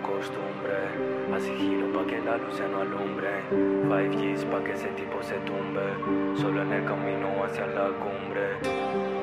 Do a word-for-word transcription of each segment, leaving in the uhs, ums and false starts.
costumbre. A sigilo pa' que la luz se no alumbre. Five G's pa' que ese tipo se tumbe. Solo en el camino hacia la cumbre.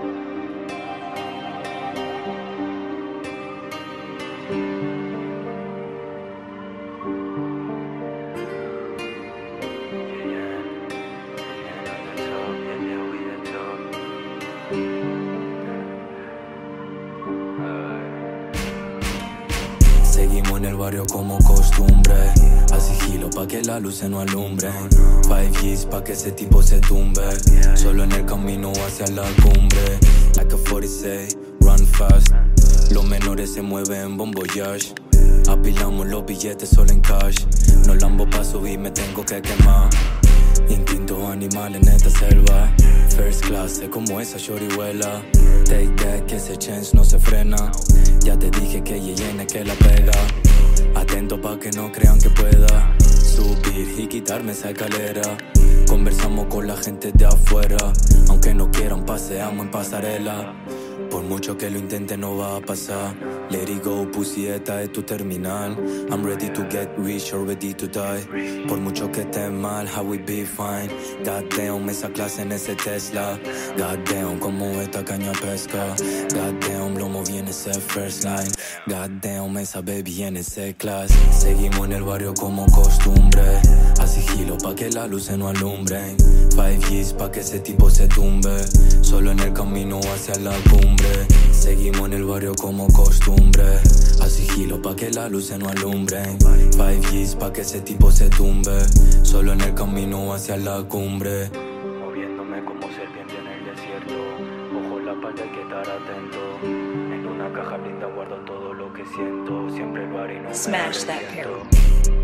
Seguimos en el barrio como costumbre. A sigilo pa' que la luz se no alumbre. Five G's pa' que ese tipo se tumbe. Solo en el camino hacia la cumbre. Like a forty-seis, run fast. Los menores se mueven en bon voyage. Apilamos los billetes solo en cash. No lambo pa' subir, me tengo que quemar. Instinto animal en esta selva. First class, sé como esa shorihuela. Take that, que ese chance no se frena. Ya te dije que Yeyene que la pega. Atento pa' que no crean que pueda subir y quitarme esa escalera. Conversamos con la gente de afuera. Aunque no quieran, paseamos en pasarela. Por mucho que lo intente no va a pasar. Let it go, pussy, esta es tu terminal. I'm ready to get rich or ready to die. Por mucho que esté mal, how we be fine. Goddamn, esa clase en ese Tesla. Goddamn, como esta caña pesca. Goddamn, lo moví en ese first line. Goddamn, esa baby en ese class. Seguimos en el barrio como costumbre. A sigilo pa' que la luz se no alumbre. Five G's pa' que ese tipo se tumbe. Solo en el camino hacia la cumbre. Seguimos en el barrio como costumbre. A sigilo pa' que la luz se no alumbre. Five G's pa' que ese tipo se tumbe. Solo en el camino hacia la cumbre. Moviéndome como serpiente en el desierto. Ojo en la espalda, hay que estar atento. En una caja blinda guardo todo lo que siento. Siempre lo haré y no me Smash that arrepiento. pair.